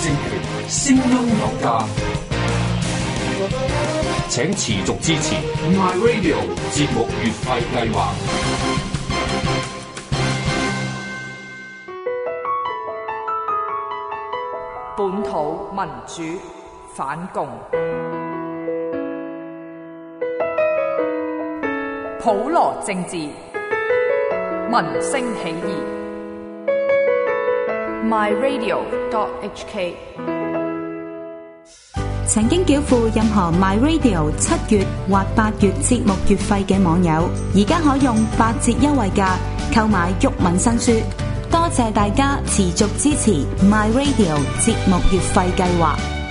政權，聲音有價，請持續支持 My Radio 節目月費計劃。 本土民主反共，普羅政治，民聲起義。myradio.hk 曾經繳付任何 MyRadio 7月或8月節目月費嘅網友，而家可用8折優惠價購買毓民新書。多謝大家持續支持 MyRadio 節目月費計劃。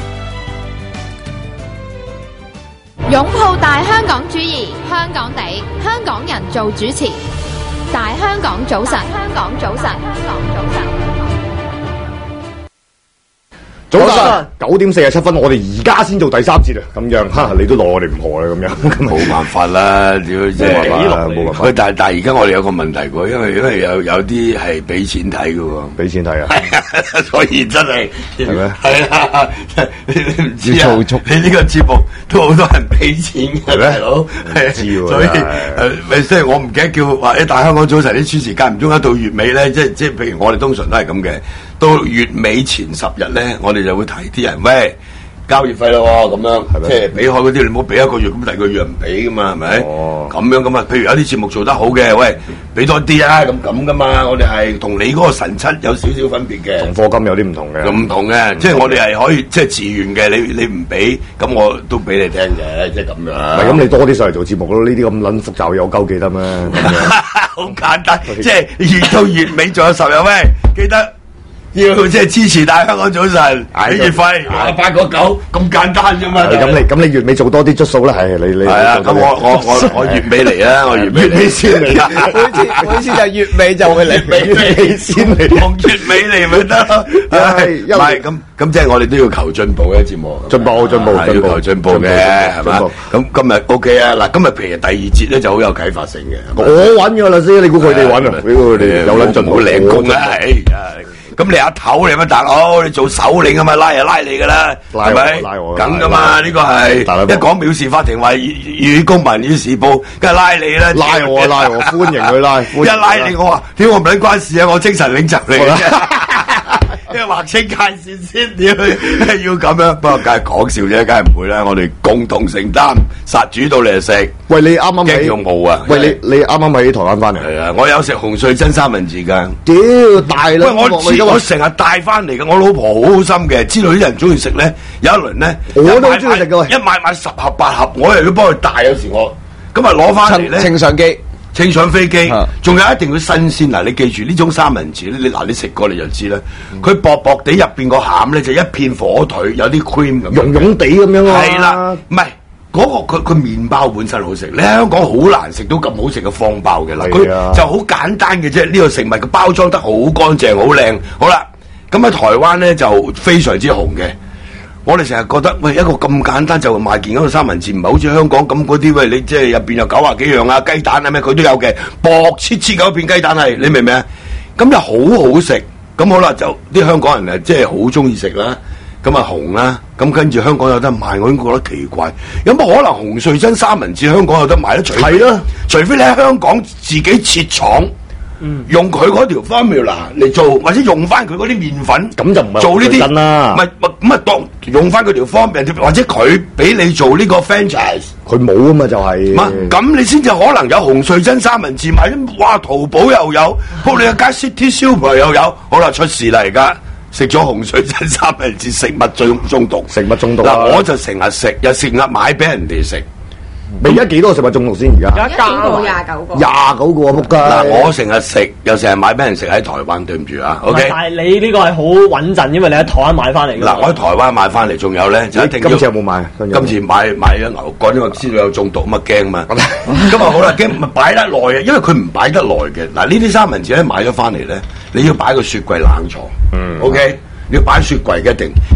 擁抱大香港主義，香港地，香港人做主持。大香港早晨，香港早晨，香港早晨。 早晨，9點47分，我哋而家先做第3節啊，咁樣嚇你都奈我哋唔何啦，咁樣冇辦法啦，屌即係冇辦法。但係而家我哋有個問題喎，因為有啲係俾錢睇嘅喎， 俾錢睇啊， 所以真係係咩？ 係啊，你唔知啊？ 要你呢個節目都好多人俾錢嘅，大佬係知喎。 所以即係我唔記得叫話大香港早晨啲主持間唔中一到月尾咧，即係譬如我哋通常都係咁嘅。到月尾前10日咧，我哋就會提啲人喂交月費咯咁樣，即係俾開嗰啲，你唔好俾1個月，咁第2個月唔俾噶嘛，係咪？咁樣咁啊，譬如有啲節目做得好嘅，喂，俾多啲啊，咁噶嘛，我哋係同你嗰個神七有少少分別嘅， 同課金有啲唔同嘅， 唔同嘅，即係我哋係可以即係自願嘅，你唔俾，咁我都俾你聽嘅，即係咁樣。 唔係咁，你多啲上嚟做節目咯，呢啲咁撚複雜有鳩記得咩？ 好簡單，即係月到月尾仲有10日咩？記得。要即係支持大香港早晨，俾月費8個9咁簡單啫嘛。 咁你月尾做多啲捽數啦，係你係啊。咁我月尾嚟啦，我月尾先嚟。 每次就月尾就會嚟， 月尾先嚟，同月尾嚟咪得咯。唔係咁即係我哋都要求進步嘅節目， 進步要求進步嘅係嘛？咁今日 OK 啊嗱，今日譬如第2節咧就好有啟發性嘅。 我揾㗎啦先，你估佢哋揾啊？俾佢哋有撚進步， 好領功啊！咁你阿頭你乜大佬？你做首領啊嘛，拉就拉你噶啦，係咪？ 拉我梗噶嘛？呢個係一講藐視法庭話與公民與時報，梗係拉你啦！ 拉我，歡迎佢拉。 一拉你我話，屌我唔撚關事啊！我精神領袖嚟嘅。即係劃清界線先，點要咁樣？不過梗係講笑啫，梗係唔會啦。我哋共同承擔，殺煮到嚟食。 喂，你啱啱驚用冇啊？ 喂，你啱啱喺台灣翻嚟？ 係啊，我有食紅穗真三文治㗎。 屌大啦！ 喂，我成日帶翻嚟嘅，我老婆好好心嘅，知道啲人中意食咧，有一輪咧， 我都好中意食嘅。 一買10盒8盒，我又要幫佢帶，有時我咁啊攞翻嚟咧，稱上飛機，仲有一定要新鮮嗱！你記住呢種三文治咧，你食過你就知啦。佢薄薄地入邊個餡咧就一片火腿，有啲 cream 咁， 溶溶地咁樣啊！ 係啦，唔係嗰個佢麵包本身好食。你喺香港好難食到咁好食嘅方包嘅啦，佢就好簡單嘅啫。呢個食物嘅包裝得好乾淨、好靚。好啦，咁喺台灣咧就非常之紅嘅。我哋成日覺得，喂，一個咁簡單就賣件嗰個三文治，唔係好似香港咁嗰啲，喂，你即係入邊有90幾樣啊，雞蛋啊咩，佢都有嘅，薄切切嗰片雞蛋係，你明唔明啊？咁就好好食，咁好啦，就啲香港人啊，即係好中意食啦，咁啊紅啦，咁跟住香港有得賣，我已經覺得奇怪，有乜可能紅穗真三文治香港有得賣得？係啦，除非你喺香港自己設廠。用佢嗰條 formula 嚟做，或者用翻佢嗰啲麵粉， 咁就唔係做呢啲啦。 唔係咁啊，當用翻佢條 formula，或者佢俾你做呢個 franchise， 佢冇啊嘛，就係。 咁你先至可能有紅穗真三文治賣。哇，淘寶又有，仆你個街 City Super 又有，好啦，出事啦而家。食咗紅穗真三文治，食物中毒。嗱，我就成日食，又成日買俾人哋食。 而家幾多食物中毒先？而家 29個 29個啊！仆街！ 嗱，我成日食，又成日買俾人食喺台灣，對唔住啊。OK， 但係你呢個係好穩陣，因為你喺台灣買翻嚟。 嗱，我喺台灣買翻嚟，仲有咧就一定要。 今次有冇買？ 今次買咗牛肝，因為知道有中毒，咁啊驚嘛。咁啊好啦，驚咪擺得耐啊，因為佢唔擺得耐嘅。嗱，呢啲三文治咧買咗翻嚟咧，你要擺個雪櫃冷藏。OK。你要擺雪櫃嘅一定，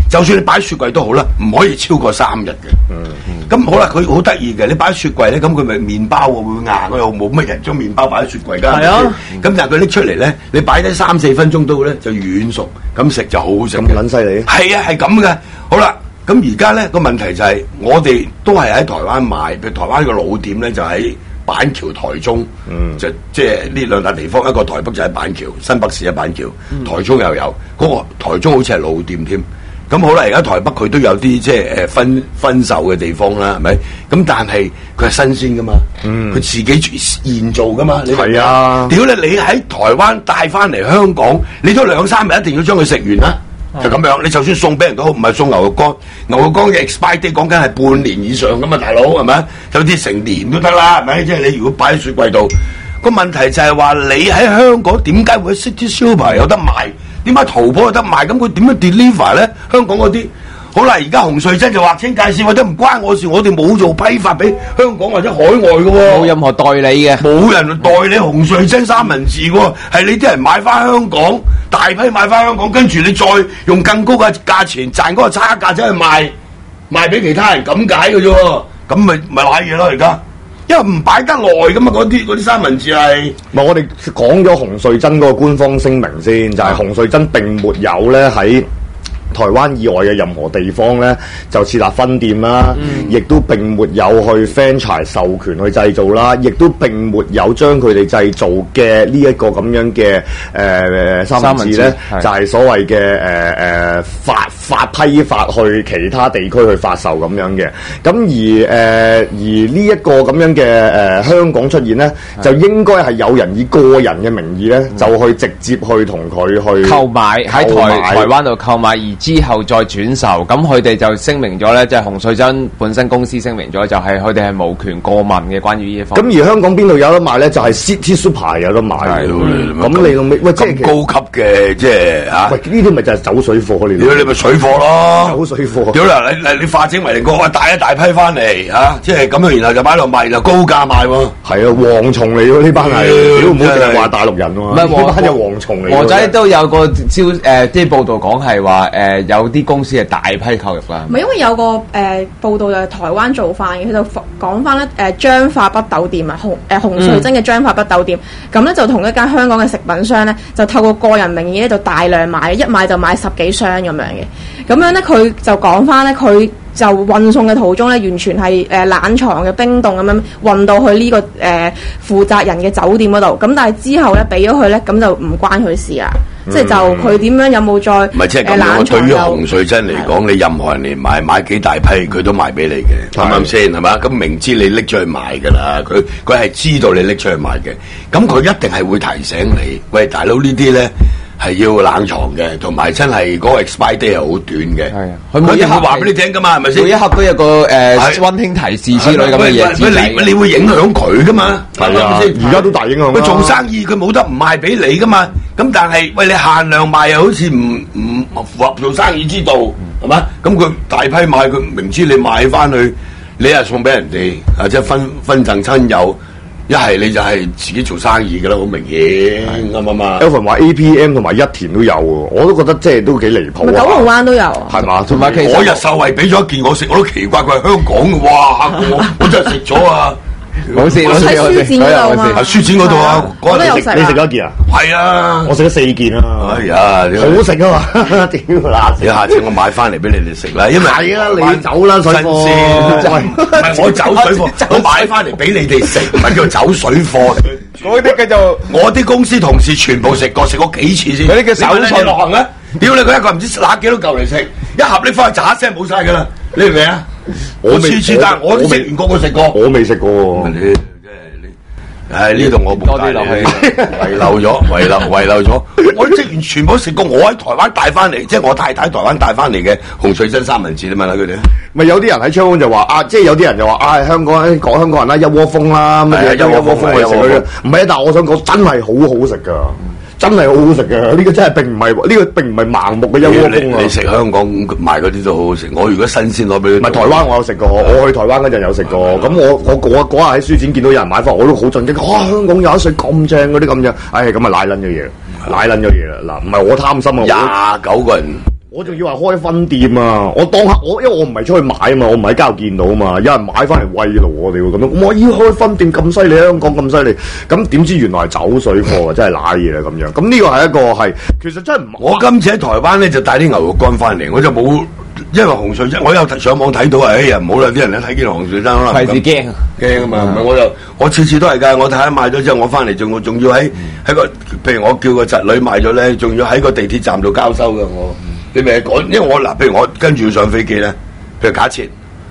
就算你擺雪櫃都好啦，唔可以超過3日嘅。咁好啦，佢好得意嘅，你擺喺雪櫃咧，咁佢咪麵包會硬，又冇乜人將麵包擺喺雪櫃㗎。係啊，咁但係佢拎出嚟咧，你擺低3-4分鐘都咧就軟熟，咁食就好好食。 咁撚犀利？係啊，係咁嘅。好啦，咁而家咧個問題就係，我哋都係喺台灣買，譬如台灣個老店咧就喺板橋、台中，就即係呢2笪地方，一個台北就喺板橋，新北市喺板橋，台中又有，嗰個台中好似係老店添。咁好啦，而家台北佢都有啲即係分售嘅地方啦，係咪？咁但係佢係新鮮噶嘛，佢自己現做噶嘛。係啊，屌你喺台灣帶翻嚟香港，你都2-3日一定要將佢食完啦。就咁樣，你就算送俾人都好，唔係送牛肉乾，牛肉乾嘅 expire date 講緊係半年以上噶嘛，大佬係咪？有啲成年都得啦，係咪？即係你如果擺喺雪櫃度，個問題就係話你喺香港點解會 City Super 有得賣？點解淘寶有得賣？咁佢點樣 deliver 咧？香港嗰啲好啦，而家洪瑞珍就劃清界線，或者唔關我事，我哋冇做批發俾香港或者海外嘅喎， 冇任何代理嘅， 冇人代理洪瑞珍三文治喎，係你啲人買翻香港，大批買翻香港，跟住你再用更高嘅價錢賺嗰個差價走去賣俾其他人咁解嘅啫喎，咁咪賴嘢咯而家。因為唔擺得耐噶嘛，嗰啲三文治係。 我哋講咗洪瑞珍嗰個官方聲明先，就係洪瑞珍並沒有咧喺台灣以外嘅任何地方咧就設立分店啦，亦都並沒有去 franchise 授權去製造啦，亦都並沒有將佢哋製造嘅呢一個咁樣嘅三文治咧，就係所謂嘅發批發去其他地區去發售咁樣嘅。咁而呢一個咁樣嘅香港出現咧，就應該係有人以個人嘅名義咧，就去直接去同佢去購買喺台灣度購買，而之後再轉售。咁佢哋就聲明咗咧，即係洪瑞珍本身公司聲明咗，就係佢哋係無權過問嘅關於呢一方面。 咁而香港邊度有得賣咧？就係 City Super 有得賣。咁你老味喂，即係高級嘅，即係嚇。 喂，呢啲咪就係走水貨嚟？ 你咪水貨咯， 走水貨。 屌啦，你化整為零個，帶一大批翻嚟嚇，即係咁樣，然後就擺落賣，然後高價賣喎。 係啊，蝗蟲嚟喎呢班係，屌唔好淨係話大陸人喎。唔係呢班就蝗蟲嚟。 我仔都有個即係報道講係話有啲公司係大批購入啦。 唔係因為有個報道就係台灣做飯嘅，佢就講翻咧彰化北斗店啊，洪瑞珍嘅彰化北斗店，咁咧就同一間香港嘅食品商咧，就透過個人名義咧就大量買，一買就買10幾箱咁樣嘅。咁樣咧佢就講翻咧，佢就運送嘅途中咧，完全係冷藏嘅冰凍咁樣運到去呢個負責人嘅酒店嗰度。咁但係之後咧俾咗佢咧，咁就唔關佢事啦。即係就佢點樣有冇再唔係即係咁樣？對於洪瑞珍嚟講，你任何人嚟買幾大批，佢都賣俾你嘅，啱唔啱先？係嘛？咁明知你拎出去賣㗎啦，佢係知道你拎出去賣嘅，咁佢一定係會提醒你，喂大佬呢啲咧。係要冷藏嘅，同埋真係嗰個 expire date 係好短嘅。係啊，佢每一刻話俾你聽㗎嘛，係咪先？每一刻都有個溫馨提示之類咁嘅嘢。你會影響佢㗎嘛？係啊， 而家都大影響。 佢做生意佢冇得唔賣俾你㗎嘛？咁但係喂你限量賣又好似唔符合做生意之道，係嘛？咁佢大批買，佢明知你買翻去，你係送俾人哋，或者分贈親友。一係你就係自己做生意嘅啦，好明顯啱唔啱 ？Elvin話 APM 同埋一田都有喎，我都覺得即係都幾離譜。 九龍灣都有， 係嘛？同埋其實我日秀惠俾咗一件我食，我都奇怪佢係香港嘅，哇！我真係食咗啊！ 冇事， 喺書展嗰度嘛， 喺書展嗰度啊！ 我都有食， 你食咗一件啊？ 係啊， 我食咗4件啊！ 哎呀， 好食啊嘛！屌啦！ 你下次我買翻嚟俾你哋食啦，因為係啊，你走啦水貨， 唔係我走水貨，我買翻嚟俾你哋食，唔係叫走水貨。 嗰啲叫做我啲公司同事全部食過幾次先。 嗰啲叫手信落行啊！屌你佢一個唔知拿幾多嚿嚟食，一盒拎翻去喳聲冇晒㗎啦！你明唔明啊？我次次但係我食完個個食過， 我未食過喎。 呢度我冇帶落去，遺漏咗。我啲職員全部都食過，我喺台灣帶翻嚟，即係我太太台灣帶翻嚟嘅洪瑞珍三文治，你問下佢哋。 咪有啲人喺窗就話啊，即係有啲人就話香港講香港人啦，一窩蜂啦，乜嘢一窩蜂嚟食佢。唔係啊，但係我想講真係好好食㗎。真係好好食嘅，呢個真係並唔係呢個並唔係盲目嘅一窩蜂啊！ 你食香港賣嗰啲都好好食，我如果新鮮攞俾你。 唔係台灣我有食過，我去台灣嗰陣有食過。咁我嗰日喺書展見到有人買翻，我都好震驚。哇！香港有一水咁正嗰啲咁樣，唉咁啊賴撚咗嘢啦，賴撚咗嘢啦！嗱，唔係我貪心啊， 29個人我仲以為開分店啊！我當刻因為我唔係出去買啊嘛，我唔喺街度見到啊嘛，有人買翻嚟慰勞我哋喎咁樣。我要開分店咁犀利，香港咁犀利，咁點知原來係走水貨啊！真係揦嘢啦咁樣。咁呢個係一個係其實真係唔。 我今次喺台灣咧就帶啲牛肉乾翻嚟，我就冇因為洪水珍，我有上網睇到哎呀唔好啦，啲人咧睇見洪水珍可能費事驚啊嘛。唔係我次次都係㗎，我睇下買咗之後，我翻嚟仲要喺個譬如我叫個侄女買咗咧，仲要喺個地鐵站度交收㗎我。你咪講，因為我嗱，譬如我跟住要上飛機咧，譬如假設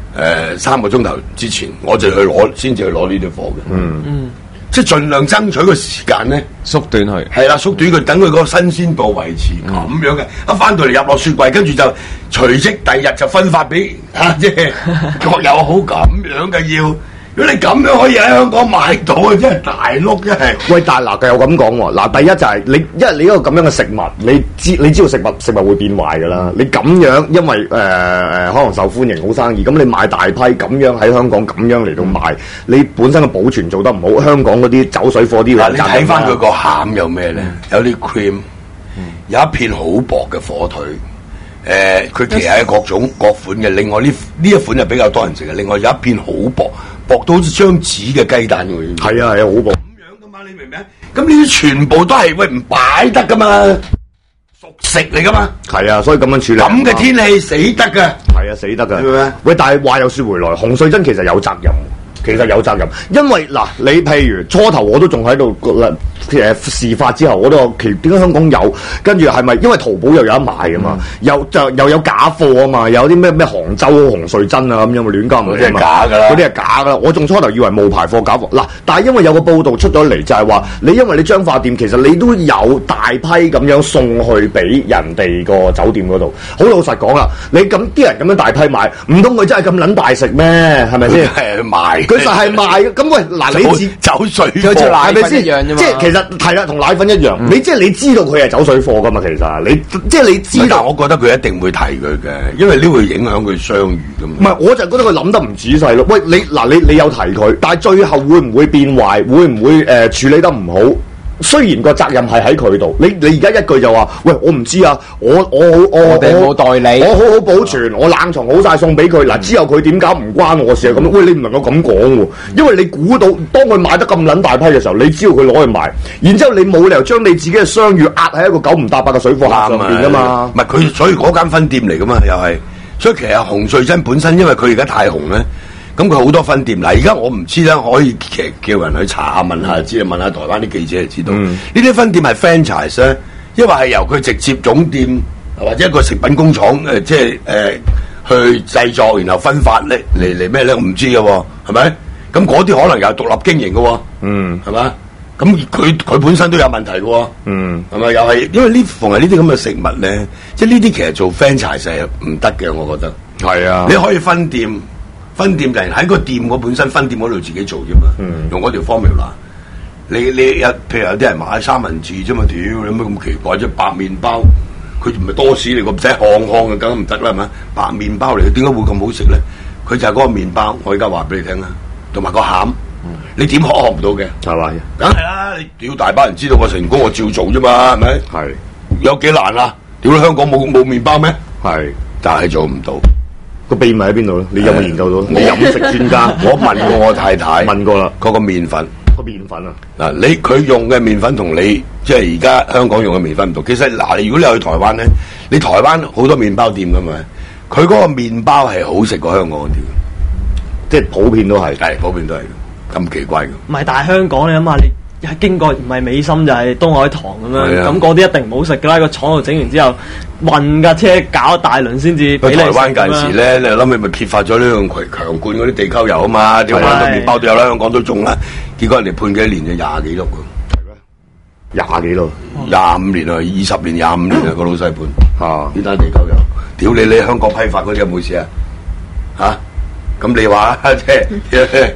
3個鐘頭之前，我就先至去攞呢啲貨嘅。即係盡量爭取個時間咧， 縮短佢。 係啦，縮短佢，等佢嗰個新鮮度維持咁樣嘅。一翻到嚟入落雪櫃，跟住就隨即第二日就分發俾即係各有好咁樣嘅要。如果你咁樣可以喺香港買到啊，真係大碌真係。 喂，但係嗱，佢又咁講喎。嗱，第一就係因為你一個咁樣嘅食物，你知道食物會變壞㗎啦。你咁樣因為可能受歡迎好生意，咁你買大批咁樣喺香港咁樣嚟到賣，你本身嘅保存做得唔好，香港嗰啲走水貨啲嗱，你睇翻佢個餡有咩咧？有啲 cream，有一片好薄嘅火腿。佢其實係各款嘅。另外呢一款就比較多人食嘅。另外有一片好薄到好似張紙嘅雞蛋喎。 係啊，好薄。咁樣噶嘛，你明唔明？咁呢啲全部都係唔擺得噶嘛，熟食嚟噶嘛。 係啊，所以咁樣處理。 咁嘅天氣死得㗎。係啊，死得㗎。喂，但係話又說回來，洪水珍其實有責任。其實有責任，因為嗱，你譬如初頭我都仲喺度事發之後，我都點解香港有？跟住係咪因為淘寶又有得賣㗎嘛？又有假貨啊嘛？有啲咩杭州洪水珍啊咁樣亂交唔知嘛？ 假㗎啦， 嗰啲係假㗎啦。我仲初頭以為冒牌貨假貨嗱，但係因為有個報道出咗嚟，就係話因為你彰化店其實你都有大批咁樣送去俾人哋個酒店嗰度。好老實講啦，你咁啲人咁樣大批買，唔通佢真係咁撚大食咩？係咪先？ 係賣。 佢就係賣咁喂，嗱你走水貨係咪先？ 一樣啫嘛。 即係其實係啦，同奶粉一樣。你即係你知道佢係走水貨噶嘛？其實你即係你知道。 我覺得佢一定會提佢嘅，因為呢會影響佢商譽噶嘛。 唔係，我就覺得佢諗得唔仔細咯。喂，你有提佢，但係最後會唔會變壞？會唔會處理得唔好？雖然個責任係喺佢度，你而家一句就話，喂，我唔知啊，我哋冇代理， 我好好保存，我冷藏好晒送俾佢。嗱，之後佢點搞唔關我事啊？咁，喂，你唔能夠咁講喎，因為你估到當佢買得咁撚大批嘅時候，你知道佢攞去賣，然之後你冇理由將你自己嘅商譽壓喺一個九唔搭八嘅水貨客上邊噶嘛？ 唔係佢，所以嗰間分店嚟噶嘛，又係。所以其實洪水珍本身，因為佢而家太紅咧。咁佢好多分店嗱，而家我唔知啦，可以叫人去查下問下知，問下台灣啲記者就知道。呢啲分店係 franchise 咧，因為係由佢直接總店或者一個食品工廠去製作，然後分發嚟咩咧？我唔知嘅喎，係咪？咁嗰啲可能又係獨立經營嘅喎，係嘛？咁佢本身都有問題嘅喎，係咪？又係因為逢係呢啲咁嘅食物咧，即係呢啲其實做 franchise 係唔得嘅，我覺得。 係啊， 你可以分店就係喺個店嗰本身分店嗰度自己做啫嘛，用嗰條 formula。你譬如有啲人買三文治啫嘛，屌有乜咁奇怪啫？白麵包佢唔係多士嚟，個唔使烘嘅，梗唔得啦，係咪？白麵包嚟，點解會咁好食咧？佢就係嗰個麵包，我而家話俾你聽啦，同埋個餡，你點學唔到嘅，係嘛？梗係啦，你屌大把人知道我成功，我照做啫嘛，係咪？係有幾難啊？屌香港冇麵包咩？係，但係做唔到。 個秘密喺邊度咧？你有冇研究到？你飲食專家， 我問過我太太， 問過啦。 嗰個麵粉， 啊！ 嗱，佢用嘅麵粉同你即係而家香港用嘅麵粉唔同。其實嗱，如果你去台灣咧，你台灣好多麵包店噶嘛，佢嗰個麵包係好食過香港嗰啲， 即係普遍都係， 普遍都係咁奇怪嘅。 唔係，但係香港你諗下，你經過唔係美心就係東海堂咁樣，咁嗰啲一定唔好食㗎啦。個廠度整完之後，運架車搞一大輪先至俾你食。 台灣近時咧，你諗起咪揭發咗呢樣強灌嗰啲地溝油啊嘛？點解好多麵包都有啦？香港都中啦。結果人哋判幾年就20幾碌㗎，係咩？20幾碌，25年啊，20年25年啊，個老細判呢單地溝油，屌你香港批發嗰啲有冇事啊？咁你話即係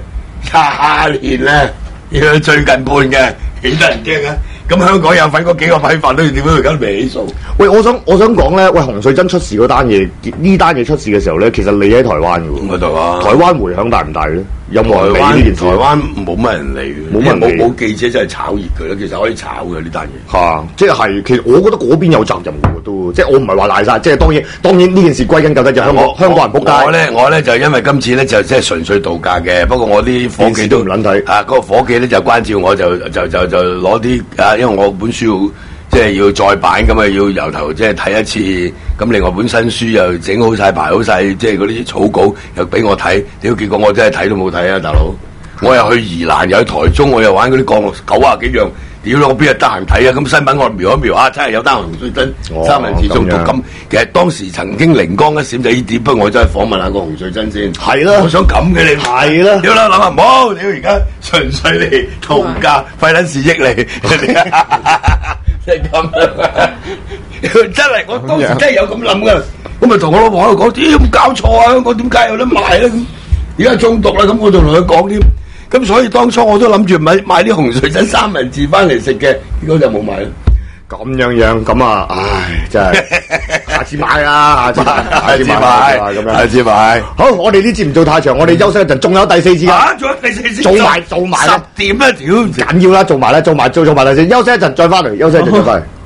20年咧？要最近判嘅，幾得人驚啊！咁香港有份嗰幾個批發都要點樣而家未起訴？ 喂，我想講咧，喂，洪水珍出事嗰單嘢，呢單嘢出事嘅時候咧，其實你喺台灣嘅喎， 喺台灣， 台灣迴響大唔大咧？ 有冇人理呢件事？ 台灣冇乜人理， 冇乜人理， 冇記者真係炒熱佢啦。其實可以炒嘅呢單嘢。 嚇，即係其實我覺得嗰邊有責任嘅都，即係我唔係話賴晒，即係當然呢件事歸根究底就香港人仆街。 我咧就因為今次咧就即係純粹度假嘅，不過我啲伙計都唔撚睇啊，嗰個伙計咧就關照我就攞啲啊，因為我本書即係要再版咁啊，要由頭即係睇一次。咁另外本新書又整好晒排好晒，即係嗰啲草稿又俾我睇。屌，結果我真係睇都冇睇啊，大佬！我又去宜蘭，又去台中，我又玩嗰啲90幾樣。屌，我邊日得閒睇啊？咁新聞我瞄一瞄啊，真係有單洪水珍三文治中毒咁。其實當時曾經靈光一閃就呢點，不過我真係訪問下個洪水珍先。 係啦， 我想咁嘅你係啦。 屌啦，諗下唔好，屌而家純粹嚟度假，費撚事益你。即係咁樣，真係我當時真係有咁諗噶，咁咪同我老婆喺度講，點咁搞錯啊？香港點解有得賣咧？咁而家中毒啦，咁我就同佢講添。咁所以當初我都諗住買啲洪水珍三文治翻嚟食嘅，結果就冇買啦。 咁樣咁啊，唉，真係下次買啦，下次買咁樣， 下次買。 好，我哋呢節唔做太長，我哋休息一陣，仲有第4節啊！ 仲有第4節， 做埋啦， 10點啦，屌緊要啦，做埋第4，休息一陣再翻嚟，休息一陣再翻嚟。